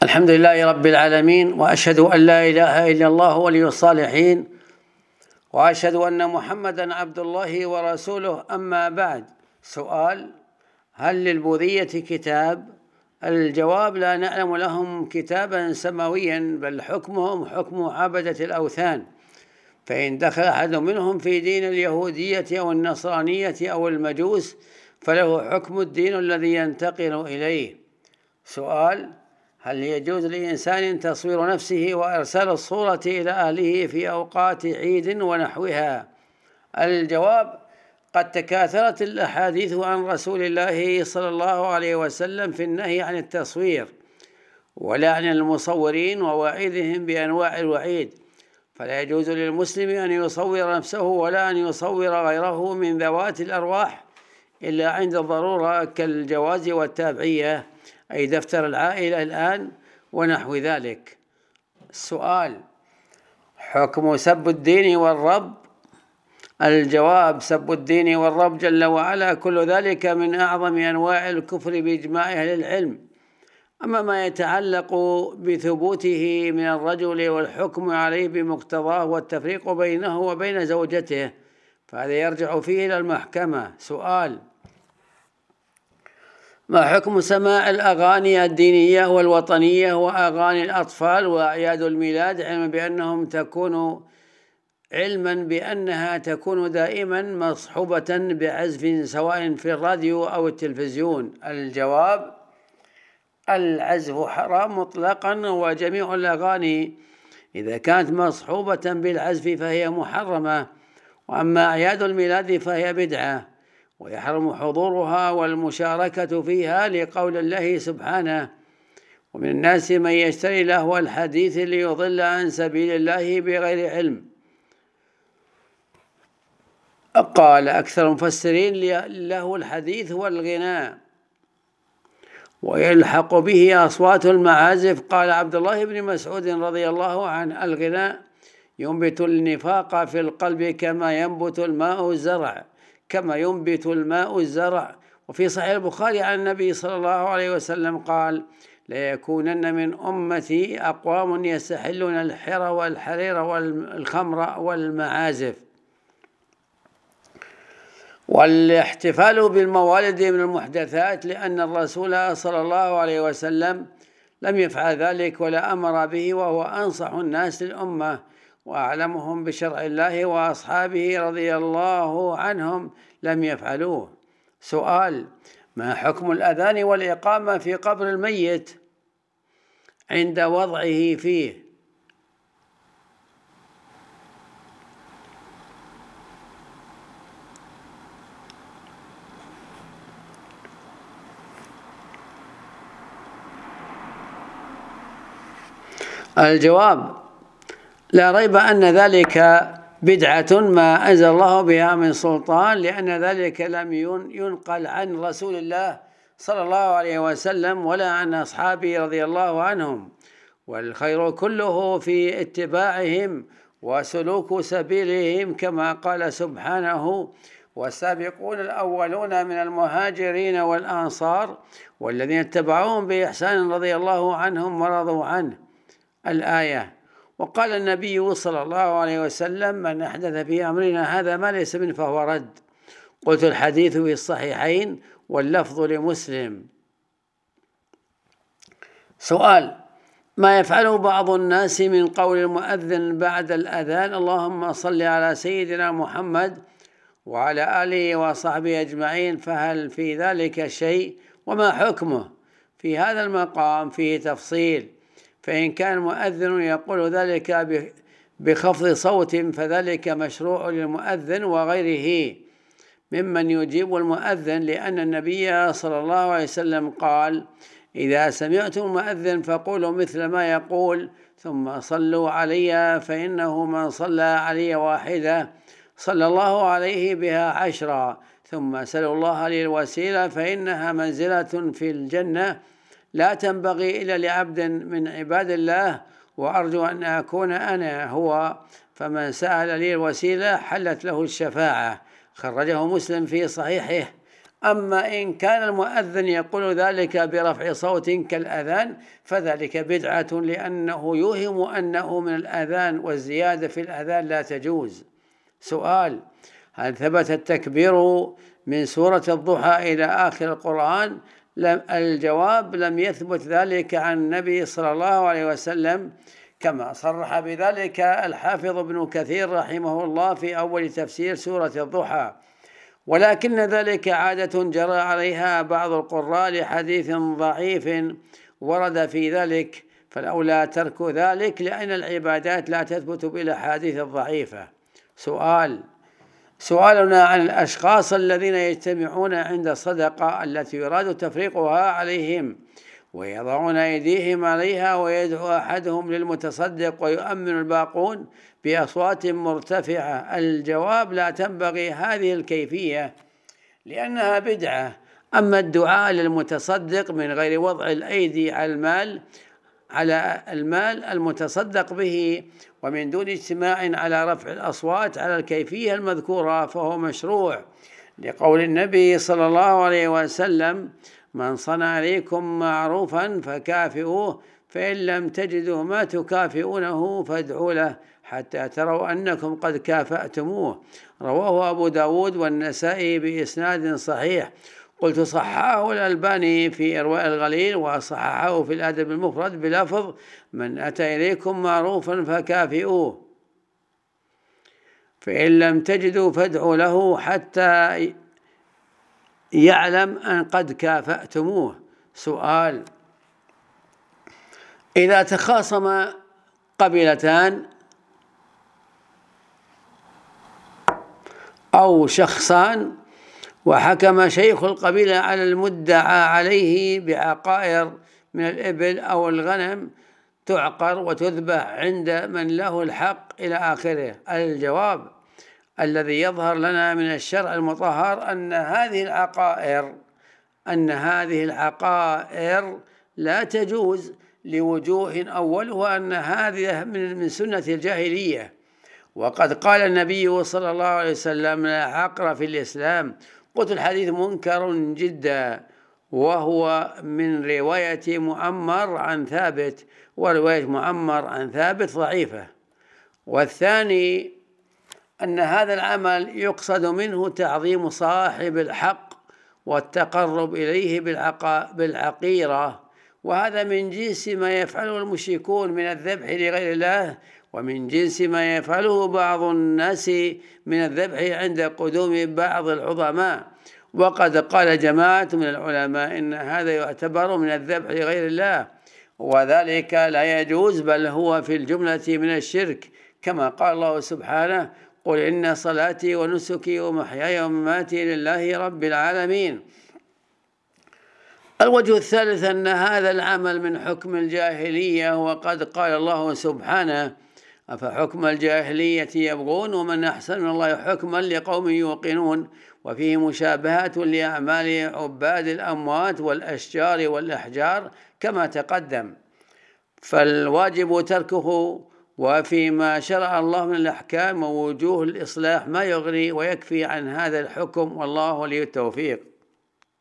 الحمد لله رب العالمين، وأشهد أن لا إله إلا الله ولي الصالحين، وأشهد أن محمدا عبد الله ورسوله. أما بعد. سؤال: هل للبوذية كتاب؟ الجواب: لا نعلم لهم كتابا سماويا، بل حكمهم حكم عبدة الأوثان. فإن دخل أحد منهم في دين اليهودية أو النصرانية أو المجوس فله حكم الدين الذي ينتقل إليه. سؤال: هل يجوز لإنسان تصوير نفسه وإرسال الصورة إلى أهله في أوقات عيد ونحوها؟ الجواب: قد تكاثرت الأحاديث عن رسول الله صلى الله عليه وسلم في النهي عن التصوير ولعن المصورين ووعيدهم بأنواع الوعيد، فلا يجوز للمسلم أن يصور نفسه ولا أن يصور غيره من ذوات الأرواح إلا عند الضرورة كالجواز والتابعية، أي دفتر العائلة الآن ونحو ذلك. السؤال: حكم سب الدين والرب؟ الجواب: سب الدين والرب جل وعلا كل ذلك من أعظم أنواع الكفر بإجماع أهل العلم. أما ما يتعلق بثبوته من الرجل والحكم عليه بمقتضاه والتفريق بينه وبين زوجته فهذا يرجع فيه إلى المحكمة. سؤال: ما حكم سماع الأغاني الدينية والوطنية وأغاني الأطفال وأعياد الميلاد، علما بأنها تكون دائما مصحوبة بعزف سواء في الراديو أو التلفزيون؟ الجواب: العزف حرام مطلقا، وجميع الأغاني إذا كانت مصحوبة بالعزف فهي محرمة، وأما أعياد الميلاد فهي بدعة ويحرم حضورها والمشاركة فيها لقول الله سبحانه: ومن الناس من يشتري لهو الحديث ليضل عن سبيل الله بغير علم. قال أكثر المفسرين: لهو الحديث والغناء، ويلحق به أصوات المعازف. قال عبد الله بن مسعود رضي الله عنه: الغناء ينبت النفاق في القلب كما ينبت الماء الزرع. وفي صحيح البخاري عن النبي صلى الله عليه وسلم قال: ليكونن من أمتي أقوام يستحلون الحر والحرير والخمر والمعازف. والاحتفال بالموالد من المحدثات، لأن الرسول صلى الله عليه وسلم لم يفعل ذلك ولا أمر به، وهو أنصح الناس للأمة وأعلمهم بشرع الله، وأصحابه رضي الله عنهم لم يفعلوه. سؤال: ما حكم الأذان والإقامة في قبر الميت عند وضعه فيه؟ الجواب: لا ريب أن ذلك بدعة ما أنزل الله بها من سلطان، لأن ذلك لم ينقل عن رسول الله صلى الله عليه وسلم ولا عن أصحابه رضي الله عنهم، والخير كله في اتباعهم وسلوك سبيلهم، كما قال سبحانه: والسابقون الأولون من المهاجرين والأنصار والذين اتبعوهم بإحسان رضي الله عنهم ورضوا عنه. الآية. وقال النبي صلى الله عليه وسلم: من أحدث في أمرنا هذا ما ليس منه فهو رد. قلت: الحديث في الصحيحين واللفظ لمسلم. سؤال: ما يفعله بعض الناس من قول المؤذن بعد الأذان: اللهم صل على سيدنا محمد وعلى آله وصحبه أجمعين، فهل في ذلك شيء وما حكمه؟ في هذا المقام فيه تفصيل، فإن كان المؤذن يقول ذلك بخفض صوت فذلك مشروع للمؤذن وغيره ممن يجيب المؤذن، لأن النبي صلى الله عليه وسلم قال: إذا سمعتم المؤذن فقولوا مثل ما يقول، ثم صلوا علي، فإنه من صلى علي واحدة صلى الله عليه بها 10، ثم سلوا الله لي الوسيلة فإنها منزلة في الجنة لا تنبغي إلا لعبد من عباد الله، وأرجو أن أكون أنا هو، فمن سأل لي الوسيلة حلت له الشفاعة. خرجه مسلم في صحيحه. أما إن كان المؤذن يقول ذلك برفع صوت كالأذان فذلك بدعة، لأنه يوهم أنه من الأذان، والزيادة في الأذان لا تجوز. سؤال: هل ثبت التكبير من سورة الضحى إلى آخر القرآن؟ الجواب: لم يثبت ذلك عن النبي صلى الله عليه وسلم، كما صرح بذلك الحافظ ابن كثير رحمه الله في أول تفسير سورة الضحى، ولكن ذلك عادة جرى عليها بعض القراء لحديث ضعيف ورد في ذلك، فالأولى ترك ذلك، لأن العبادات لا تثبت بالأحاديث الضعيفة. سؤالنا عن الأشخاص الذين يجتمعون عند الصدقة التي يراد تفريقها عليهم ويضعون أيديهم عليها، ويدعو أحدهم للمتصدق ويؤمن الباقون بأصوات مرتفعة. الجواب: لا تنبغي هذه الكيفية لأنها بدعة. أما الدعاء للمتصدق من غير وضع الأيدي على المال المتصدق به ومن دون اجتماع على رفع الأصوات على الكيفية المذكورة فهو مشروع، لقول النبي صلى الله عليه وسلم: من صنع إليكم معروفا فكافئوه، فإن لم تجدوا ما تكافئونه فادعوا له حتى تروا أنكم قد كافأتموه. رواه أبو داود والنسائي بإسناد صحيح. قلت: صححه الألباني في إرواء الغليل، وصححه في الأدب المفرد بلفظ: من أتى إليكم معروفا فكافئوه، فإن لم تجدوا فادعوا له حتى يعلم أن قد كافأتموه. سؤال: إذا تخاصم قبيلتان أو شخصان وحكم شيخ القبيلة على المدعى عليه بعقائر من الإبل أو الغنم تعقر وتذبح عند من له الحق إلى آخره، الجواب: الذي يظهر لنا من الشرع المطهر أن هذه العقائر لا تجوز لوجوه، أولها أن هذه من سنة الجاهلية، وقد قال النبي صلى الله عليه وسلم: لا عقر في الإسلام. قلت: الحديث منكر جدا، وهو من رواية معمر عن ثابت، ورواية معمر عن ثابت ضعيفة. والثاني أن هذا العمل يقصد منه تعظيم صاحب الحق والتقرب إليه بالعقيرة، وهذا من جنس ما يفعله المشركون من الذبح لغير الله، ومن جنس ما يفعله بعض الناس من الذبح عند قدوم بعض العظماء. وقد قال جماعة من العلماء إن هذا يعتبر من الذبح لغير الله، وذلك لا يجوز، بل هو في الجملة من الشرك، كما قال الله سبحانه: قل إن صلاتي ونسكي ومحياي ومماتي لله رب العالمين. الوجه الثالث أن هذا العمل من حكم الجاهلية، وقد قال الله سبحانه: أفحكم الجاهلية يبغون ومن أحسن من الله حكما لقوم يوقنون. وفيه مشابهات لأعمال عباد الأموات والأشجار والأحجار كما تقدم، فالواجب تركه. وفيما شرع الله من الأحكام ووجوه الإصلاح ما يغني ويكفي عن هذا الحكم، والله ولي التوفيق.